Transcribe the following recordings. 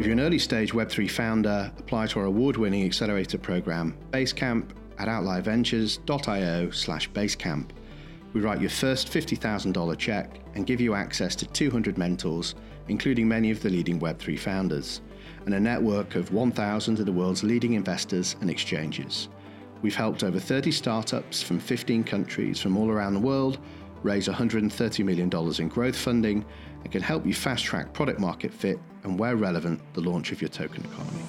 you're an early stage Web3 founder, apply to our award-winning accelerator program, Basecamp, at outlierventures.io/Basecamp. We write your first $50,000 check and give you access to 200 mentors, including many of the leading Web3 founders, and a network of 1,000 of the world's leading investors and exchanges. We've helped over 30 startups from 15 countries from all around the world raise $130 million in growth funding and can help you fast-track product market fit and, where relevant, the launch of your token economy.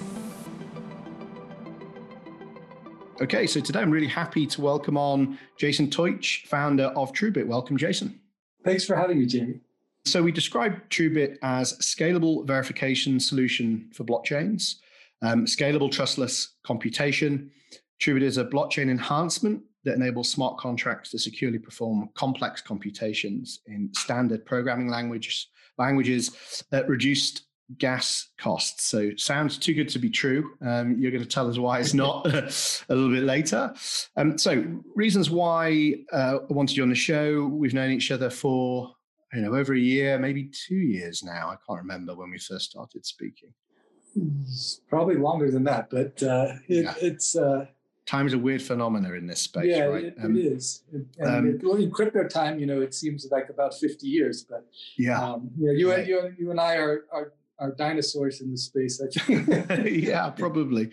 Okay, so today I'm really happy to welcome on Jason Teutsch, founder of TrueBit. Welcome, Jason. Thanks for having me, Jamie. So we describe TrueBit as a scalable verification solution for blockchains, scalable trustless computation. TrueBit is a blockchain enhancement that enables smart contracts to securely perform complex computations in standard programming languages at reduced gas costs. So sounds too good to be true. You're going to tell us why it's not a little bit later. So reasons why I wanted you on the show. We've known each other for over a year, maybe 2 years now. I can't remember when we first started speaking. It's probably longer than that, but it's... Time is a weird phenomena in this space, right? It is. In crypto time, it seems like about 50 years, but you and I are dinosaurs in this space, I think. Yeah, probably.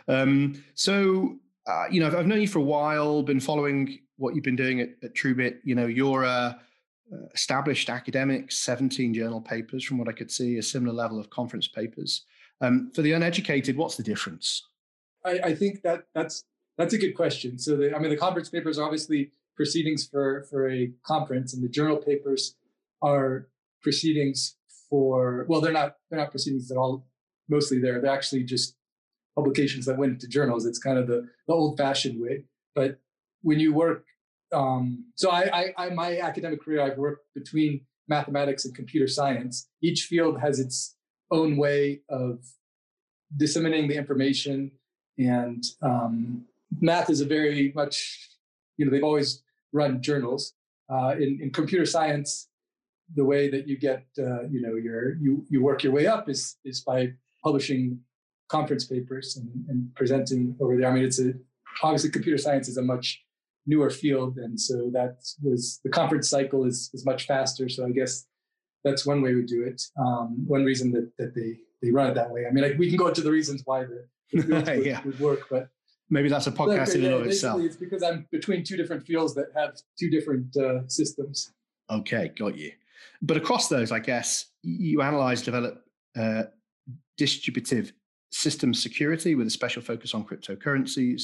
So I've known you for a while, been following what you've been doing at TrueBit. You're a established academic, 17 journal papers from what I could see, a similar level of conference papers. For the uneducated, what's the difference? I think that's a good question. So the conference papers are obviously proceedings for a conference, and the journal papers are proceedings for, well, they're not proceedings at all. Mostly they're actually just publications that went into journals. It's kind of the old-fashioned way. But when you work, so my academic career, I've worked between mathematics and computer science. Each field has its own way of disseminating the information, and math is a very much, they've always run journals. In computer science, the way that you get, you work your way up is by publishing conference papers and presenting over there. I mean, obviously computer science is a much newer field, and so the conference cycle is much faster. So I guess that's one way we do it. One reason that they run it that way. I mean, we can go into the reasons why the fields would work, but maybe that's a podcast in and of itself. It's because I'm between two different fields that have two different systems. Okay, got you. But across those, I guess, you analyze, develop distributive system security with a special focus on cryptocurrencies.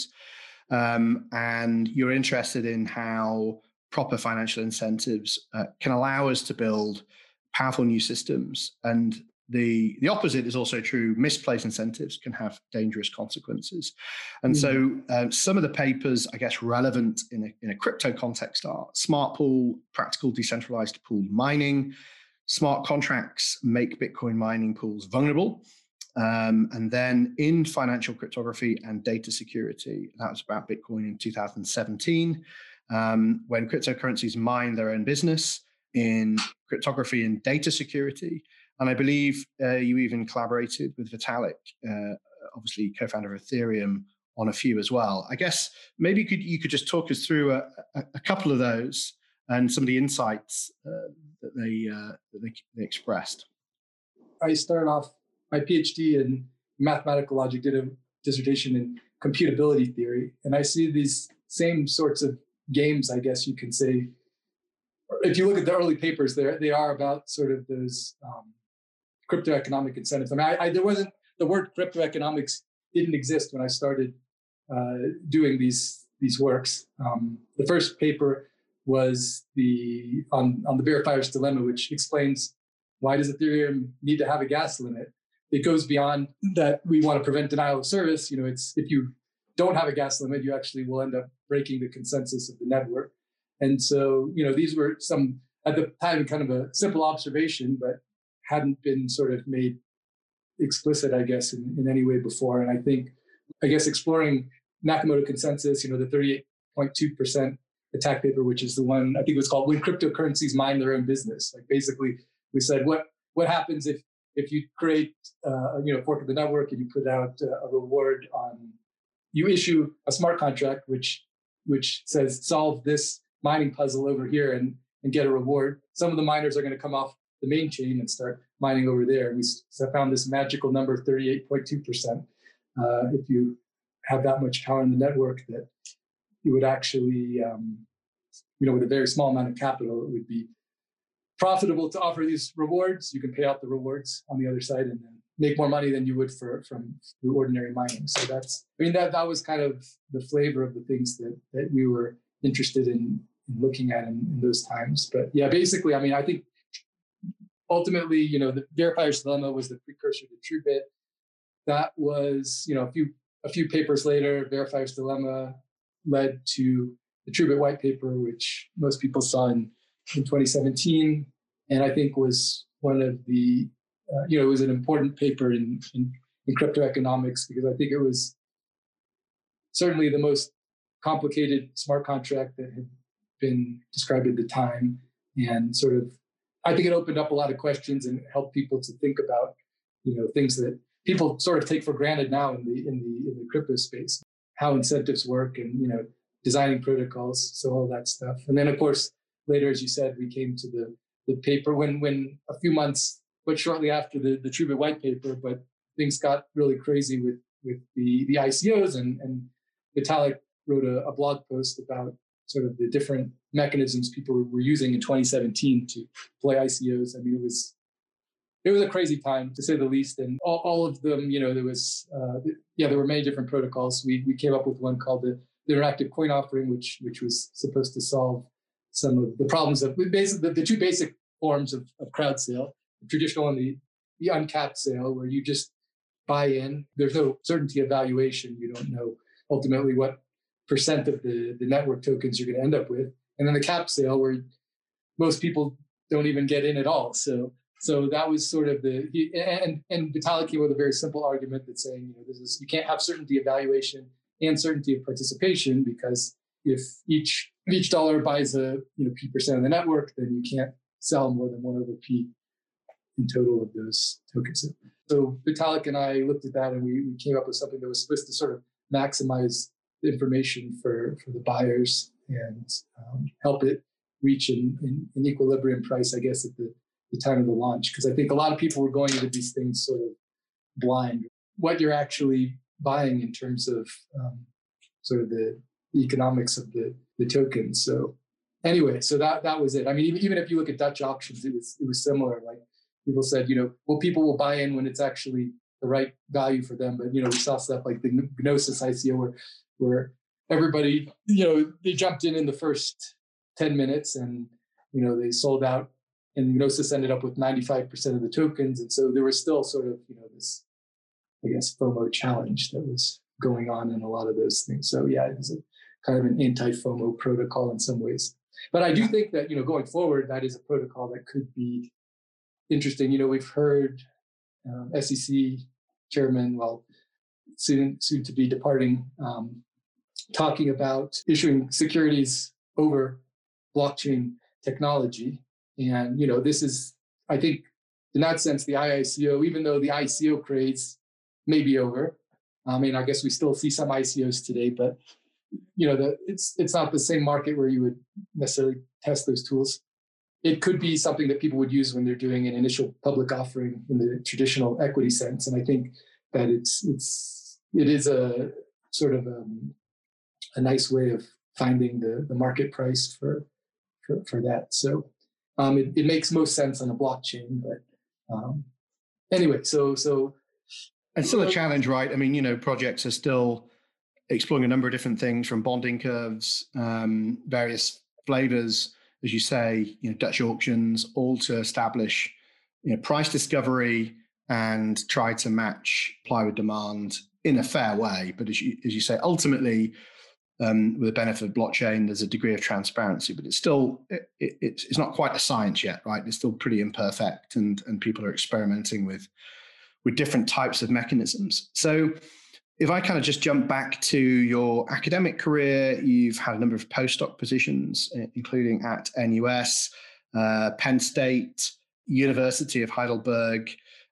And you're interested in how proper financial incentives can allow us to build powerful new systems. And the opposite is also true. Misplaced incentives can have dangerous consequences. And so some of the papers, I guess, relevant in a crypto context are smart pool, practical decentralized pool mining. Smart contracts make Bitcoin mining pools vulnerable. And then in financial cryptography and data security, that was about Bitcoin in 2017, when cryptocurrencies mine their own business in cryptography and data security. And I believe you even collaborated with Vitalik, obviously co-founder of Ethereum, on a few as well. I guess maybe you could just talk us through a couple of those and some of the insights that they expressed. I started off my PhD in mathematical logic, did a dissertation in computability theory, and I see these same sorts of games, I guess you can say. If you look at the early papers, they are about sort of those crypto economic incentives. I mean, there wasn't, the word crypto economics didn't exist when I started doing these works. The first paper was on the verifier's dilemma, which explains why does Ethereum need to have a gas limit. It goes beyond that. We want to prevent denial of service. It's if you don't have a gas limit, you actually will end up breaking the consensus of the network. And so, these were some, at the time, kind of a simple observation, but hadn't been sort of made explicit, I guess, in any way before. And I guess exploring Nakamoto consensus, the 38.2% attack paper, which is the one, I think it was called When Cryptocurrencies Mind Their Own Business. Like basically we said, what happens if if you create, fork of the network and you put out a reward you issue a smart contract which says solve this mining puzzle over here and get a reward. Some of the miners are going to come off the main chain and start mining over there. We found this magical number, 38.2%. If you have that much power in the network, that you would actually, with a very small amount of capital, it would be profitable to offer these rewards. You can pay out the rewards on the other side and then make more money than you would through ordinary mining. So that was kind of the flavor of the things that we were interested in looking at in those times. But yeah, basically, I think ultimately, the Verifier's Dilemma was the precursor to TrueBit. That was, a few papers later, Verifier's Dilemma led to the TrueBit white paper, which most people saw in 2017, and I think was one of the, it was an important paper in crypto economics, because I think it was certainly the most complicated smart contract that had been described at the time, and sort of, I think it opened up a lot of questions and helped people to think about, things that people sort of take for granted now in the crypto space, how incentives work and, designing protocols, so all that stuff. And then, of course, later, as you said, we came to the paper when a few months, but shortly after the TrueBit white paper, but things got really crazy with the ICOs, and Vitalik wrote a blog post about sort of the different mechanisms people were using in 2017 to play ICOs. It was a crazy time, to say the least. And all of them, there were many different protocols. We came up with one called the interactive coin offering, which was supposed to solve some of the problems of basically the two basic forms of crowd sale, the traditional and the uncapped sale, where you just buy in. There's no certainty of valuation. You don't know ultimately what percent of the network tokens you're going to end up with. And then the cap sale, where most people don't even get in at all. So that was sort of and Vitalik came with a very simple argument that's saying, you can't have certainty of valuation and certainty of participation, because if each dollar buys a P% of the network, then you can't sell more than 1/P in total of those tokens. So Vitalik and I looked at that, and we came up with something that was supposed to sort of maximize the information for the buyers and help it reach an equilibrium price, I guess, at the time of the launch. Because I think a lot of people were going into these things sort of blind. What you're actually buying in terms of sort of the economics of the token. So anyway, so that was it. Even if you look at Dutch auctions, it was similar. Like, people said, people will buy in when it's actually the right value for them. But, we saw stuff like the Gnosis ICO where everybody, they jumped in the first 10 minutes and, they sold out, and Gnosis ended up with 95% of the tokens. And so there was still sort of, this, I guess, FOMO challenge that was going on in a lot of those things. So yeah, it was a kind of an anti-FOMO protocol in some ways. But I do think that, going forward, that is a protocol that could be interesting. We've heard SEC chairman, soon to be departing, talking about issuing securities over blockchain technology. And, this is, I think, in that sense, the IICO, even though the ICO craze may be over. I guess we still see some ICOs today, but, it's not the same market where you would necessarily test those tools. It could be something that people would use when they're doing an initial public offering in the traditional equity sense. And I think that it is a sort of a nice way of finding the market price for that. So it makes most sense on a blockchain. But anyway, so and still a challenge, right? Projects are still exploring a number of different things, from bonding curves, various flavors, as you say, Dutch auctions, all to establish, price discovery and try to match supply with demand in a fair way. But as you say, ultimately, with the benefit of blockchain, there's a degree of transparency, but it's still it's not quite a science yet, right? It's still pretty imperfect, and people are experimenting with different types of mechanisms. So if I kind of just jump back to your academic career, you've had a number of postdoc positions, including at NUS, Penn State, University of Heidelberg.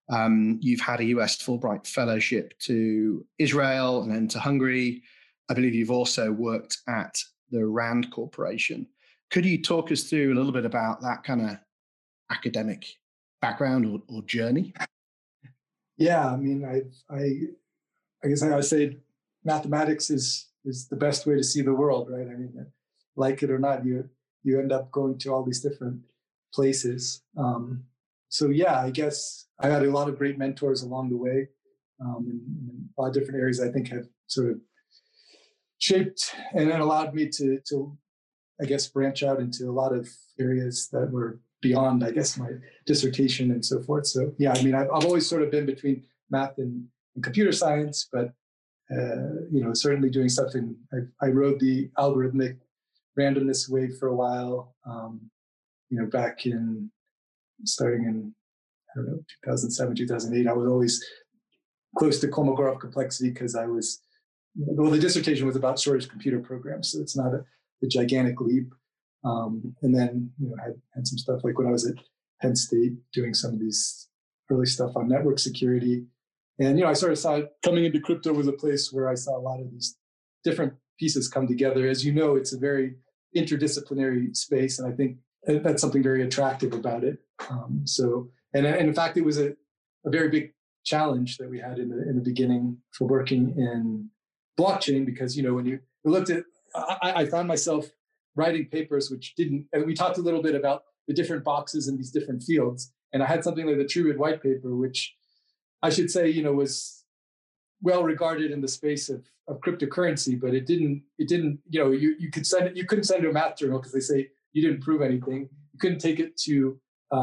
You've had a US Fulbright Fellowship to Israel and then to Hungary. I believe you've also worked at the RAND Corporation. Could you talk us through a little bit about that kind of academic background or journey? Yeah, I mean, I guess I would say mathematics is the best way to see the world, right? I mean, like it or not, you end up going to all these different places. So yeah, I guess I had a lot of great mentors along the way, in a lot of different areas. I think have sort of shaped and then allowed me to I guess branch out into a lot of areas that were beyond, I guess, my dissertation and so forth. So yeah, I mean, I've always sort of been between math and computer science, but certainly doing something. I rode the algorithmic randomness wave for a while. Back in starting in, I don't know, 2007, 2008. I was always close to Kolmogorov complexity because the dissertation was about shortage computer programs, so it's not a gigantic leap. And then had some stuff like when I was at Penn State doing some of these early stuff on network security. And I sort of saw coming into crypto was a place where I saw a lot of these different pieces come together. As you know, it's a very interdisciplinary space, and I think that's something very attractive about it. And in fact, it was a very big challenge that we had in the beginning for working in blockchain, because when you looked at, I found myself writing papers which didn't. And we talked a little bit about the different boxes in these different fields, and I had something like the TrueBit white paper, which I should say, was well regarded in the space of cryptocurrency, but it didn't, you couldn't send it to a math journal because they say you didn't prove anything. You couldn't take it to,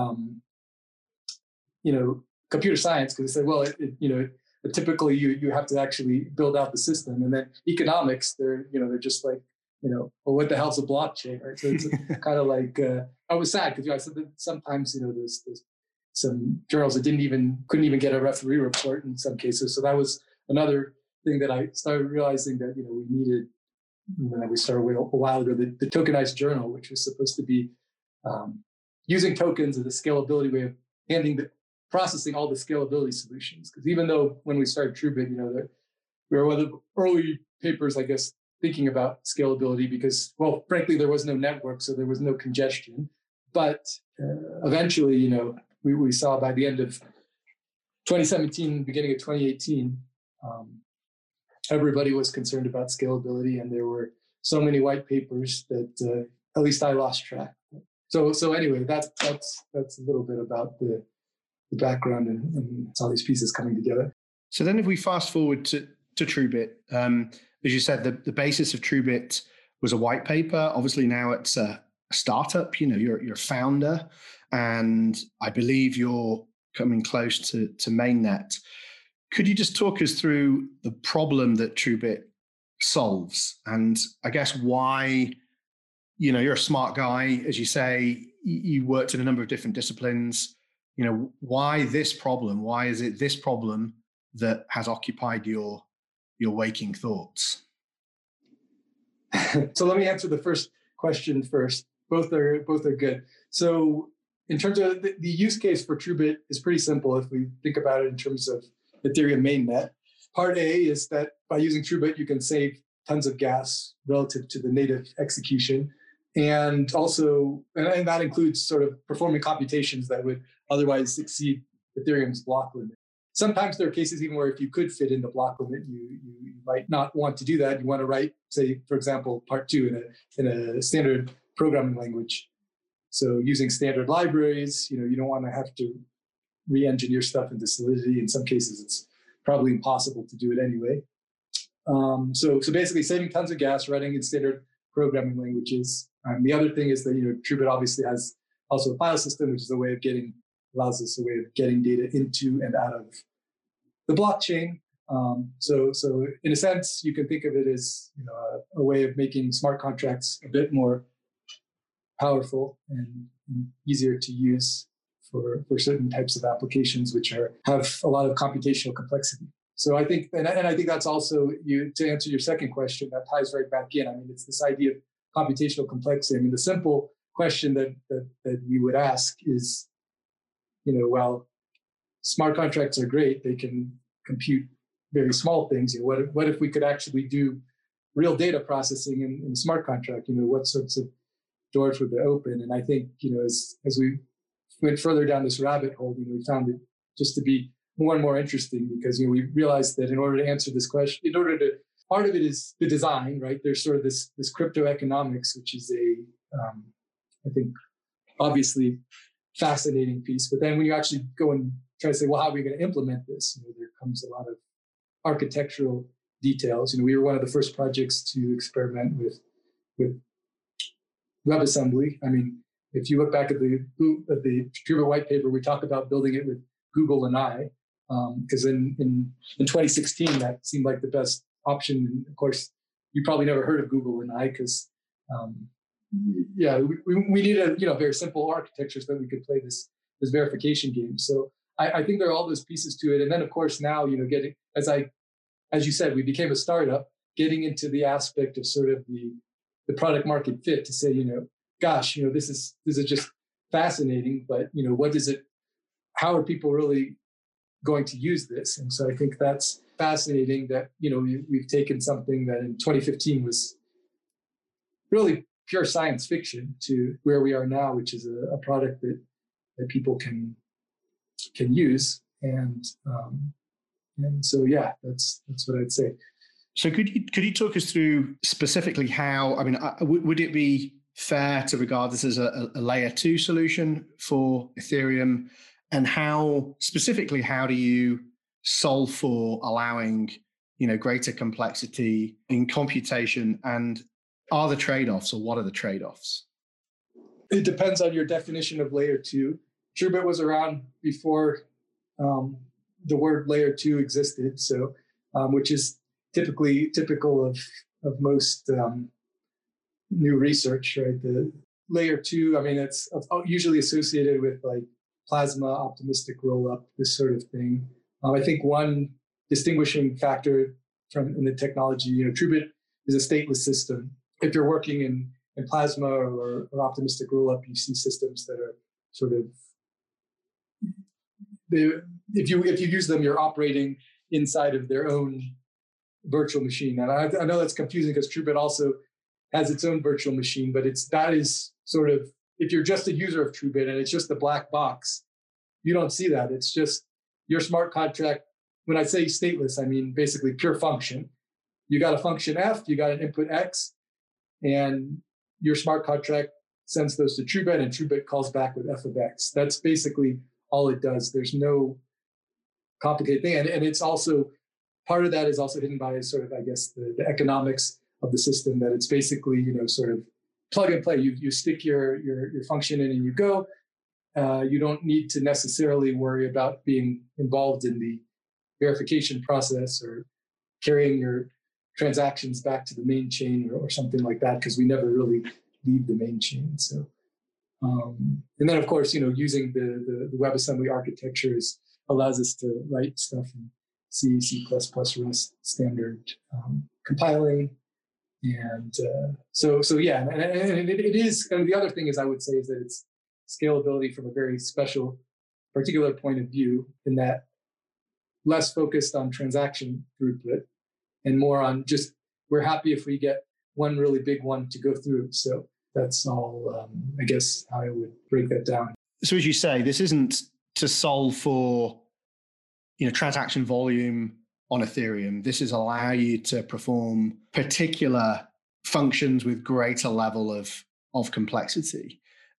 computer science because they said, well, typically you have to actually build out the system. And then economics, they're just like, well, what the hell's a blockchain, right? So it's kind of like, I was sad because I said that sometimes, there's some journals that couldn't even get a referee report in some cases. So that was another thing that I started realizing that, we needed, when we started a while ago, the tokenized journal, which was supposed to be using tokens as a scalability way of processing all the scalability solutions. Because even though when we started TrueBit, we were one of the early papers, I guess, thinking about scalability because, well, frankly, there was no network, so there was no congestion. But eventually, we saw by the end of 2017, beginning of 2018, everybody was concerned about scalability, and there were so many white papers that at least I lost track. So anyway, that's a little bit about the background and all these pieces coming together. So then if we fast forward to TrueBit, as you said, the basis of TrueBit was a white paper. Obviously now it's a startup, you're a founder, and I believe you're coming close to mainnet. Could you just talk us through the problem that TrueBit solves? And I guess why, you're a smart guy, as you say, you worked in a number of different disciplines. Why this problem? Why is it this problem that has occupied your waking thoughts? So let me answer the first question first. Both are good. So in terms of the use case for TrueBit is pretty simple if we think about it in terms of Ethereum mainnet. Part A is that by using TrueBit, you can save tons of gas relative to the native execution. And also, and that includes sort of performing computations that would otherwise exceed Ethereum's block limit. Sometimes there are cases even where if you could fit in the block limit, you might not want to do that. You want to write, say, for example, part 2 in a standard programming language. So using standard libraries, you don't want to have to re-engineer stuff into Solidity. In some cases, it's probably impossible to do it anyway. So basically saving tons of gas, writing in standard programming languages. The other thing is that, TrueBit obviously has also a file system, which is allows us a way of getting data into and out of the blockchain. So in a sense, you can think of it as a way of making smart contracts a bit more powerful and easier to use for certain types of applications which have a lot of computational complexity. So I think, and I think that's also to answer your second question, that ties right back in. I mean, it's this idea of computational complexity. I mean, the simple question that we would ask is, well, smart contracts are great. They can compute very small things. What if we could actually do real data processing in a smart contract? What sorts of doors would they open? And I think, as we went further down this rabbit hole, we found it just to be more and more interesting, because we realized that in order to answer this question, part of it is the design, right? There's sort of this crypto economics, which is I think, obviously fascinating piece. But then when you actually go and try to say, well, how are we going to implement this? There comes a lot of architectural details. We were one of the first projects to experiment with WebAssembly. I mean, if you look back at the TrueBit white paper, we talk about building it with Google and I, because in 2016 that seemed like the best option. And of course, you probably never heard of Google and I, because we needed very simple architecture so that we could play this verification game. So I think there are all those pieces to it. And then of course now getting, as you said, we became a startup, getting into the aspect of sort of the product market fit, to say, gosh, this is just fascinating, but what is it? How are people really going to use this? And so I think that's fascinating that we've taken something that in 2015 was really pure science fiction to where we are now, which is a product that people can use. And so that's what I'd say. So could you talk us through specifically how? I mean, would it be fair to regard this as a layer 2 solution for Ethereum? And how do you solve for allowing greater complexity in computation? And are the trade-offs, or what are the trade-offs? It depends on your definition of layer 2. TrueBit was around before the word layer 2 existed, so which is typical of most new research, right? The layer 2, I mean, it's usually associated with like plasma, optimistic rollup, this sort of thing. I think one distinguishing factor in the technology, TrueBit is a stateless system. If you're working in plasma or optimistic rollup, you see systems that are sort of, if you use them, you're operating inside of their own virtual machine. And I know that's confusing because TrueBit also has its own virtual machine, but that is sort of, if you're just a user of TrueBit and it's just a black box, you don't see that. It's just your smart contract. When I say stateless, I mean basically pure function. You got a function F, you got an input X, and your smart contract sends those to TrueBit, and TrueBit calls back with F of X. That's basically all it does. There's no complicated thing. And it's also, part of that is also hidden by sort of, I guess, the economics of the system, that it's basically, sort of plug and play. You stick your function in and you go. You don't need to necessarily worry about being involved in the verification process or carrying your transactions back to the main chain or something like that, because we never really leave the main chain. So, and then of course, using the WebAssembly architectures allows us to write stuff in C, C++, Rust standard compiling. And so yeah, and it is, and the other thing is, I would say, is that it's scalability from a very special, particular point of view, in that less focused on transaction throughput and more on just, we're happy if we get one really big one to go through. So that's all, I guess, how I would break that down. So as you say, this isn't to solve for, transaction volume on Ethereum. This is allow you to perform particular functions with greater level of complexity.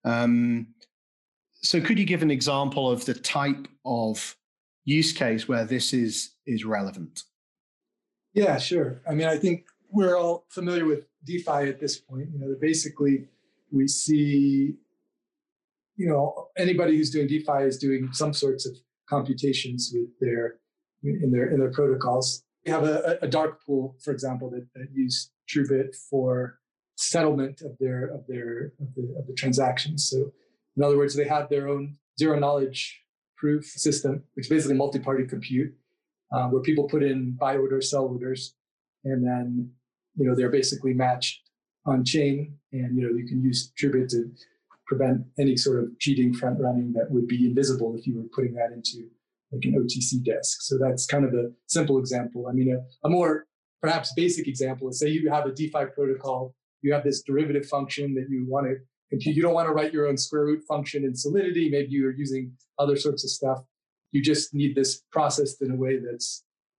So could you give an example of the type of use case where this is relevant? Yeah, sure. I mean, I think we're all familiar with DeFi at this point. Basically we see, anybody who's doing DeFi is doing some sorts of computations with their protocols. We have a dark pool, for example, that use TrueBit for settlement of the transactions. So in other words, they have their own zero knowledge proof system, which is basically multi-party compute, where people put in buy orders, sell orders, and then they're basically matched on chain, and you can use TrueBit to prevent any sort of cheating, front running that would be invisible if you were putting that into like an OTC desk. So that's kind of a simple example. I mean, a more perhaps basic example is, say you have a DeFi protocol, you have this derivative function that you want to compute. You don't want to write your own square root function in Solidity. Maybe you're using other sorts of stuff. You just need this processed in a way that's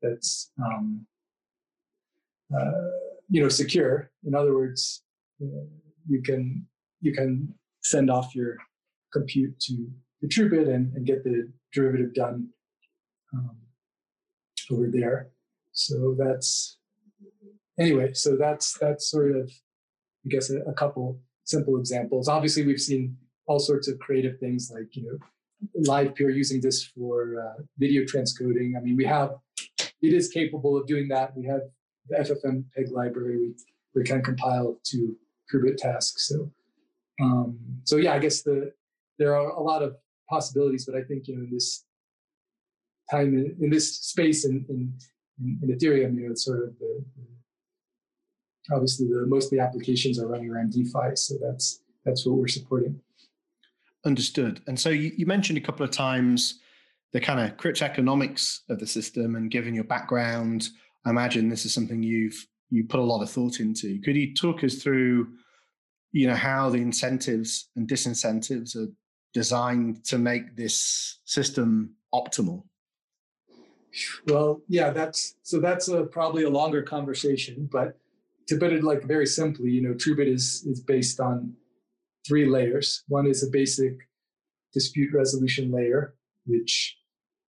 secure. In other words, you can send off your compute to Truebit and get the derivative done over there. So that's sort of, I guess, a couple simple examples. Obviously, we've seen all sorts of creative things like, Livepeer using this for video transcoding. I mean, it is capable of doing that. We have the FFmpeg library. We can compile to Truebit tasks. So yeah, I guess there are a lot of possibilities, but I think, in this time, in this space in Ethereum, it's sort of obviously most of the applications are running around DeFi. So that's what we're supporting. Understood. And so you mentioned a couple of times the kind of cryptoeconomics of the system, and given your background, I imagine this is something you put a lot of thought into. Could you talk us through, how the incentives and disincentives are designed to make this system optimal? Well, yeah, that's probably a longer conversation, but to put it like very simply, Truebit is based on 3 layers. One is a basic dispute resolution layer, which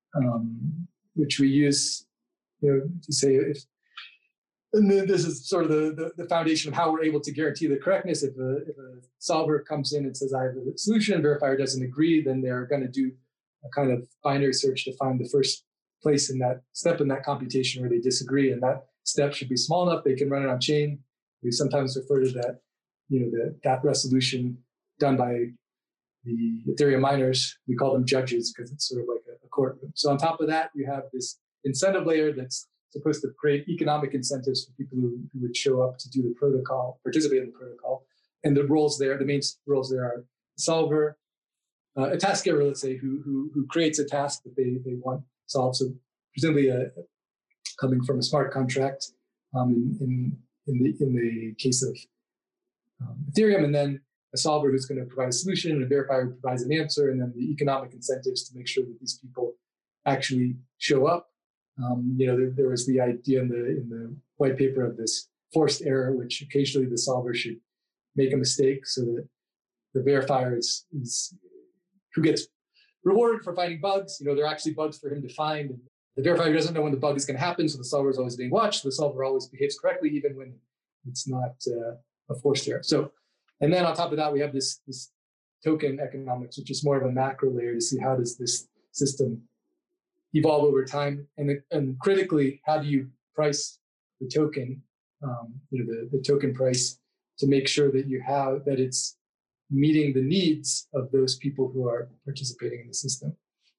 we use, to say and then this is sort of the foundation of how we're able to guarantee the correctness. If a solver comes in and says, I have a solution, verifier doesn't agree, then they're going to do a kind of binary search to find the first place in that step in that computation where they disagree. And that step should be small enough they can run it on chain. We sometimes refer to that, that resolution done by the Ethereum miners. We call them judges because it's sort of like a courtroom. So on top of that, you have this incentive layer that's supposed to create economic incentives for people who would show up to do the protocol, participate in the protocol. And the main roles there are the solver, a task giver, let's say, who creates a task that they want solved. So presumably coming from a smart contract in the case of Ethereum, and then a solver who's going to provide a solution, and a verifier who provides an answer, and then the economic incentives to make sure that these people actually show up. There was the idea in the white paper of this forced error, which occasionally the solver should make a mistake so that the verifier is who gets rewarded for finding bugs. There are actually bugs for him to find. And the verifier doesn't know when the bug is going to happen, so the solver is always being watched. The solver always behaves correctly, even when it's not a forced error. So, and then on top of that, we have this token economics, which is more of a macro layer to see how does this system evolve over time, and critically, how do you price the token, the token price, to make sure that it's meeting the needs of those people who are participating in the system.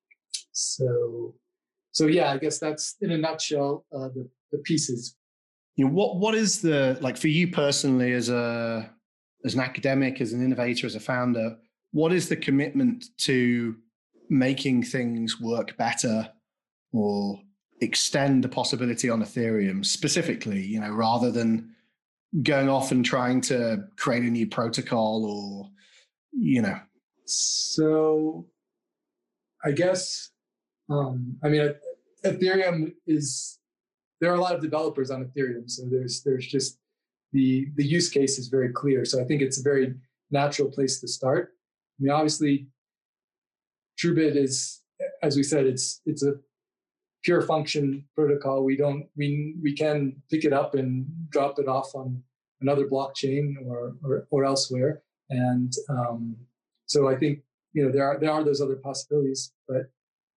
So yeah, I guess that's in a nutshell the pieces. What is for you personally as an academic, as an innovator, as a founder, what is the commitment to making things work better or extend the possibility on Ethereum specifically, rather than going off and trying to create a new protocol or, So I guess, Ethereum there are a lot of developers on Ethereum. So there's just the use case is very clear. So I think it's a very natural place to start. Obviously Truebit is, as we said, it's a pure function protocol. We can pick it up and drop it off on another blockchain or elsewhere. And so I think there are those other possibilities, but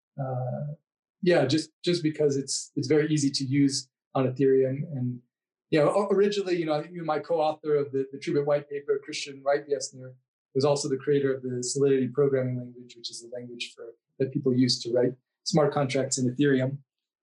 just because it's very easy to use on Ethereum. And originally, my co-author of the Truebit white paper, Christian Reitbiesner, was also the creator of the Solidity programming language, which is a language that people use to write smart contracts in Ethereum.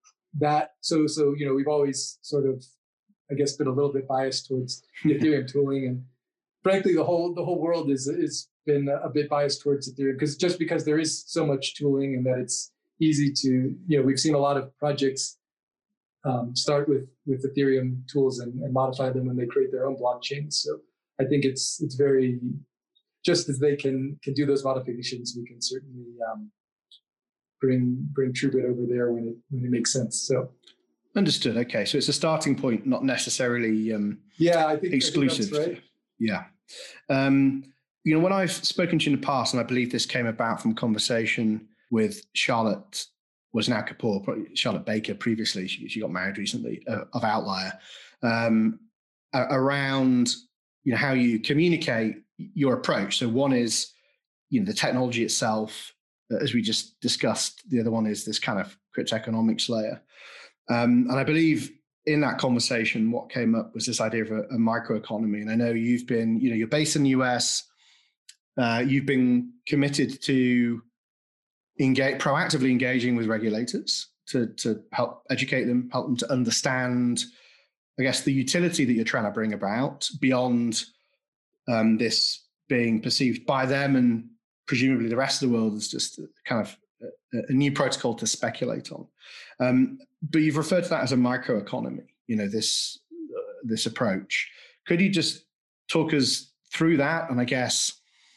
We've always sort of, I guess, been a little bit biased towards the Ethereum tooling, and frankly, the whole world is been a bit biased towards Ethereum because there is so much tooling, and that it's easy to, we've seen a lot of projects start with Ethereum tools and modify them when they create their own blockchains. So I think it's very, just as they can do those modifications, we can certainly bring TrueBit over there when it makes sense. So understood. Okay, so it's a starting point, not necessarily I think exclusive. I think that's right. Yeah. When I've spoken to you in the past, and I believe this came about from conversation with Charlotte, was now Kapoor, Charlotte Baker previously, she got married recently, of Outlier, around how you communicate your approach. So one is the technology itself, as we just discussed. The other one is this kind of cryptoeconomics layer. And I believe in that conversation, what came up was this idea of a microeconomy. And I know you've been, you're based in the US. You've been committed to proactively engaging with regulators to help educate them, help them to understand, I guess, the utility that you're trying to bring about beyond this being perceived by them and presumably the rest of the world as just kind of a new protocol to speculate on. But you've referred to that as a microeconomy, this approach. Could you just talk us through that? And I guess,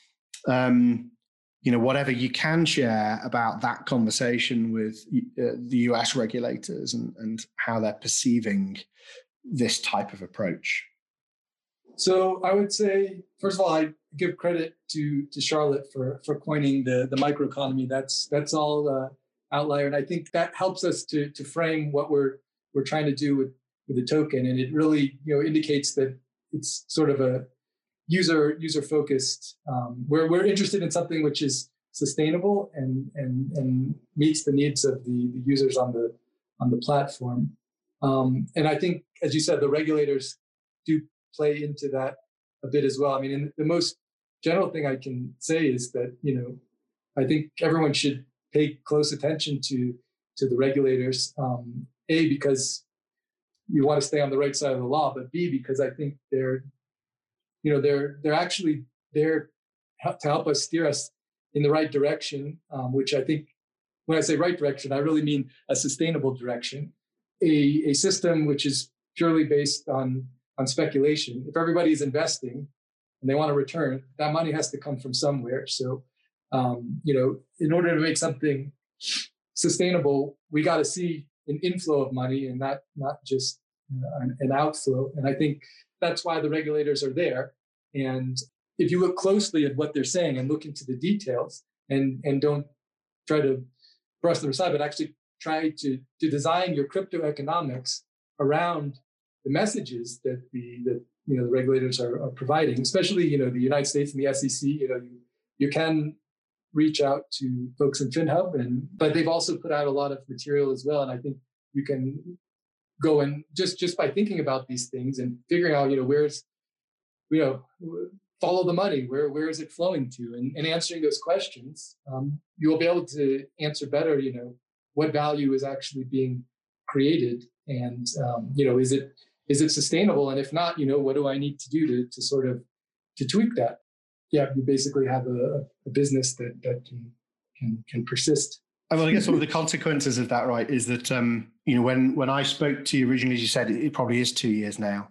whatever you can share about that conversation with the US regulators and how they're perceiving this type of approach. So I would say, first of all, I give credit to Charlotte for coining the microeconomy. That's all Outlier, and I think that helps us to frame what we're trying to do with the token, and it really indicates that it's sort of a user focused. We're interested in something which is sustainable and meets the needs of the users on the platform. And I think, as you said, the regulators do play into that a bit as well. I mean, and the most general thing I can say is that, I think everyone should pay close attention to the regulators, A, because you want to stay on the right side of the law, but B, because I think they're actually there to help us, steer us in the right direction, which I think, when I say right direction, I really mean a sustainable direction, a system which is purely based on speculation. If everybody is investing and they want a return, that money has to come from somewhere. So, in order to make something sustainable, we got to see an inflow of money and not just an outflow. And I think that's why the regulators are there. And if you look closely at what they're saying and look into the details and don't try to brush them aside, but actually try to design your crypto economics around the messages that the regulators are providing, especially the United States and the SEC. You can reach out to folks in FinHub, but they've also put out a lot of material as well. And I think you can go and just by thinking about these things and figuring out where's follow the money, where is it flowing to, and answering those questions, you will be able to answer better what value is actually being created, and is it sustainable, and if not, what do I need to do to sort of to tweak that? Yeah, you basically have a business that can persist. Well, I guess one of the consequences of that, right, is that when I spoke to you originally, as you said, it probably is 2 years now.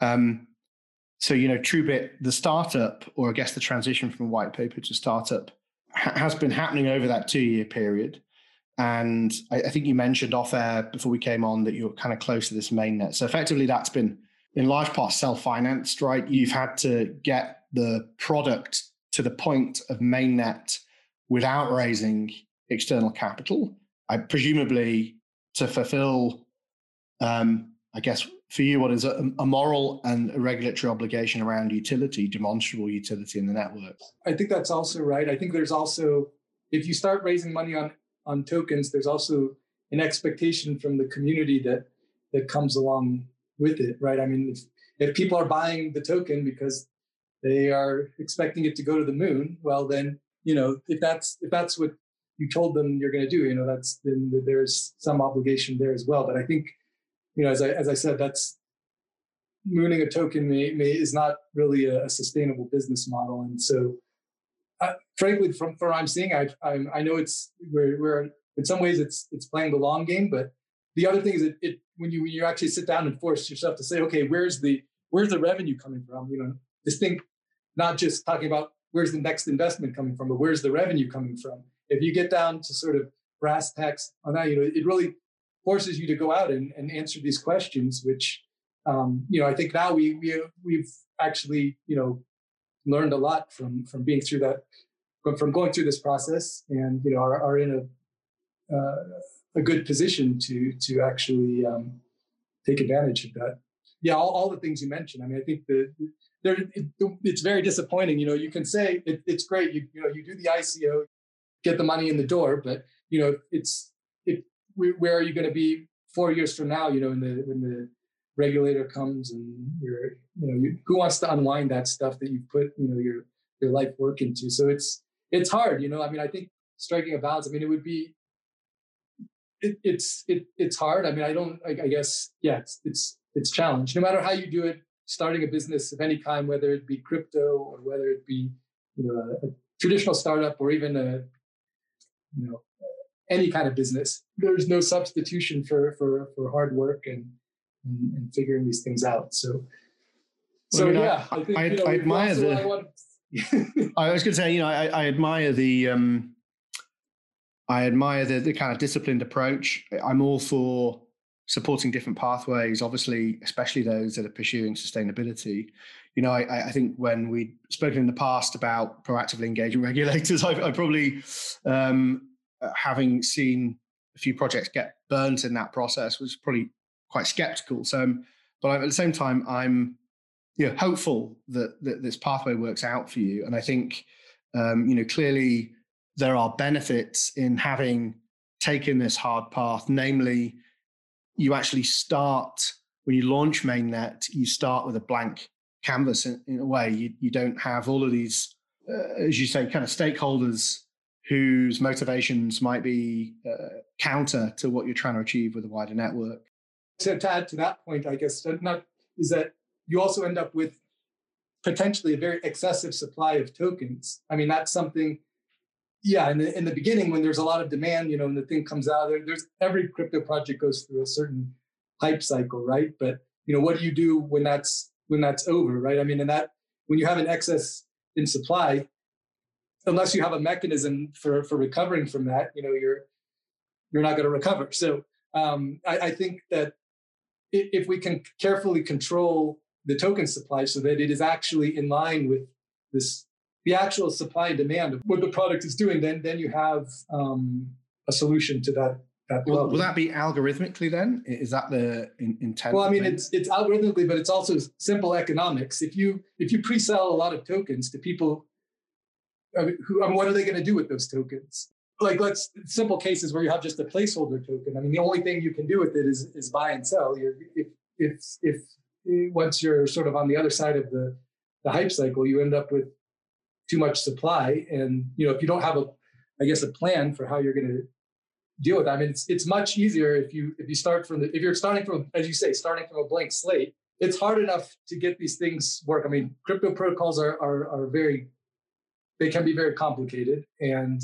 So TrueBit, the startup, or I guess the transition from white paper to startup, has been happening over that 2-year period. And I think you mentioned off air before we came on that you're kind of close to this mainnet. So effectively, that's been in large part self-financed, right? You've had to get the product to the point of mainnet without raising external capital. Presumably to fulfill, I guess, for you, what is a moral and a regulatory obligation around utility, demonstrable utility in the network. I think that's also right. I think there's also, if you start raising money on tokens, there's also an expectation from the community that comes along with it, right? I mean, if people are buying the token because they are expecting it to go to the moon, well, then, if that's what you told them you're going to do, then there's some obligation there as well. But I think, as I said, that's mooning a token is not really a sustainable business model. And so, frankly, from what I'm seeing, I know we're in some ways it's playing the long game. But the other thing is it when you actually sit down and force yourself to say, okay, where's the revenue coming from? This thing, not just talking about where's the next investment coming from, but where's the revenue coming from? If you get down to sort of brass tacks on that, it really forces you to go out and answer these questions, which, I think now we've actually, learned a lot from being through that, from going through this process, and, are in a good position to actually take advantage of that. Yeah, all the things you mentioned. I mean, I think it's very disappointing. You can say it's great. You do the ICO, get the money in the door, but where are you going to be 4 years from now? When the regulator comes and who wants to unwind that stuff that you put your life work into? So it's hard. I mean, I think striking a balance. I mean, it would be it's hard. I mean, I guess it's challenge. No matter how you do it, starting a business of any kind, whether it be crypto or whether it be a traditional startup or even any kind of business, there's no substitution for hard work and figuring these things out. So yeah, I think I admire I was going to say, I admire the kind of disciplined approach. I'm all for supporting different pathways, obviously, especially those that are pursuing sustainability. I think when we've spoken in the past about proactively engaging regulators, I probably, having seen a few projects get burnt in that process, was probably quite skeptical. So, but at the same time, I'm hopeful that this pathway works out for you. And I think, clearly there are benefits in having taken this hard path, namely, you actually start, when you launch Mainnet, you start with a blank canvas in a way. You don't have all of these, as you say, kind of stakeholders whose motivations might be counter to what you're trying to achieve with a wider network. To add to that point, I guess, is that you also end up with potentially a very excessive supply of tokens. I mean, that's something, in the beginning, when there's a lot of demand, and the thing comes out, there's every crypto project goes through a certain hype cycle, right? But, what do you do when that's over, right? I mean, when you have an excess in supply, unless you have a mechanism for recovering from that, you're not going to recover. So I think that if we can carefully control the token supply so that it is actually in line with the actual supply and demand of what the product is doing, then you have a solution to that. Will that be algorithmically then? Is that the intent? Well, I mean, it's algorithmically, but it's also simple economics. If you pre-sell a lot of tokens to people, what are they going to do with those tokens? Like, simple cases where you have just a placeholder token. I mean, the only thing you can do with it is buy and sell. If once you're sort of on the other side of the hype cycle, you end up with too much supply, and if you don't have a plan for how you're going to deal with that. I mean, it's much easier if you're starting from, as you say, starting from a blank slate. It's hard enough to get these things work. I mean, crypto protocols they can be very complicated, and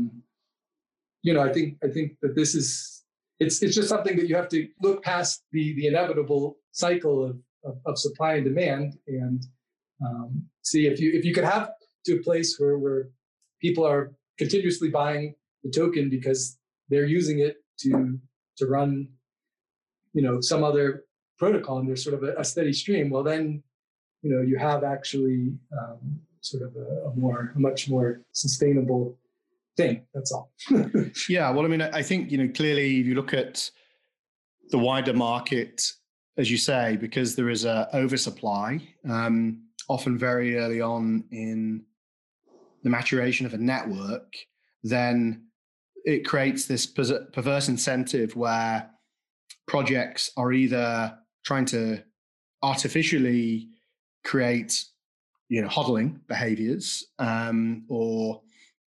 I think that this is it's just something that you have to look past the inevitable cycle of supply and demand, and see if you could have to a place where people are continuously buying the token because they're using it to run some other protocol, and there's sort of a steady stream. Well, then you have actually sort of a much more sustainable thing. That's all. Yeah. Well, I mean, I think, clearly if you look at the wider market, as you say, because there is a oversupply, often very early on in the maturation of a network, then it creates this perverse incentive where projects are either trying to artificially create hodling behaviors, or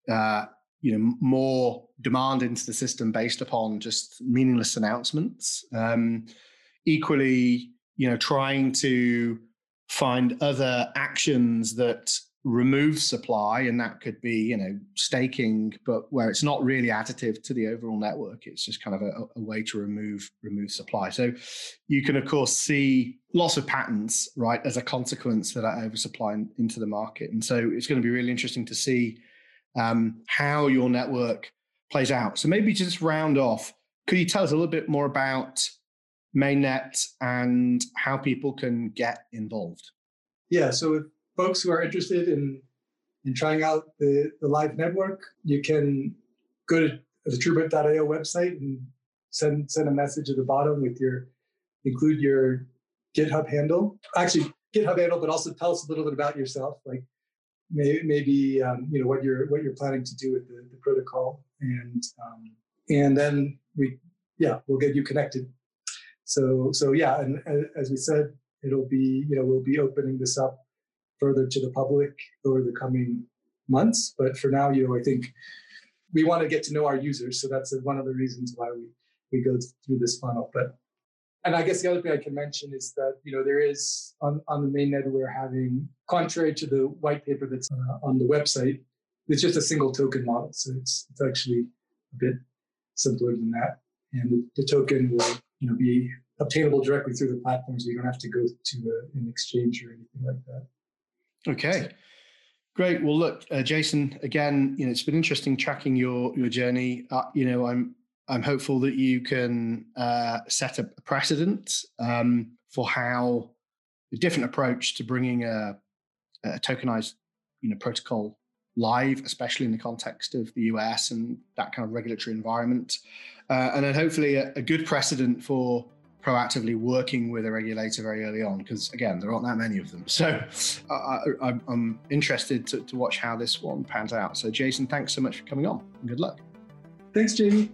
more demand into the system based upon just meaningless announcements. Equally, trying to find other actions that removes supply, and that could be, staking, but where it's not really additive to the overall network. It's just kind of a way to remove supply. So you can, of course, see lots of patterns, right, as a consequence of that oversupply into the market. And so it's going to be really interesting to see how your network plays out. So maybe just round off, could you tell us a little bit more about Mainnet and how people can get involved? Yeah, so if folks who are interested in trying out the live network, you can go to the TrueBit.io website and send a message at the bottom with include your GitHub handle. Actually, GitHub handle, but also tell us a little bit about yourself, like maybe what you're planning to do with the protocol, and then we'll get you connected. So yeah, and as we said, it'll be we'll be opening this up further to the public over the coming months. But for now, I think we want to get to know our users. So that's one of the reasons why we go through this funnel. And I guess the other thing I can mention is that, there is on the mainnet, we're having, contrary to the white paper that's on the website, it's just a single token model. So it's actually a bit simpler than that. And the token will, be obtainable directly through the platform, so you don't have to go to an exchange or anything like that. Okay, great. Well, look, Jason, again, it's been interesting tracking your journey. I'm hopeful that you can set a precedent for how a different approach to bringing a tokenized, protocol live, especially in the context of the US and that kind of regulatory environment, and then hopefully a good precedent for proactively working with a regulator very early on, because again, there aren't that many of them. So I'm interested to watch how this one pans out. So Jason, thanks so much for coming on, and good luck. Thanks, Jamie.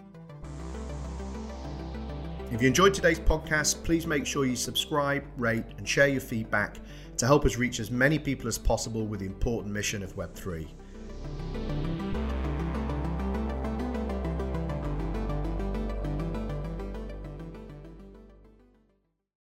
If you enjoyed today's podcast, please make sure you subscribe, rate, and share your feedback to help us reach as many people as possible with the important mission of Web3.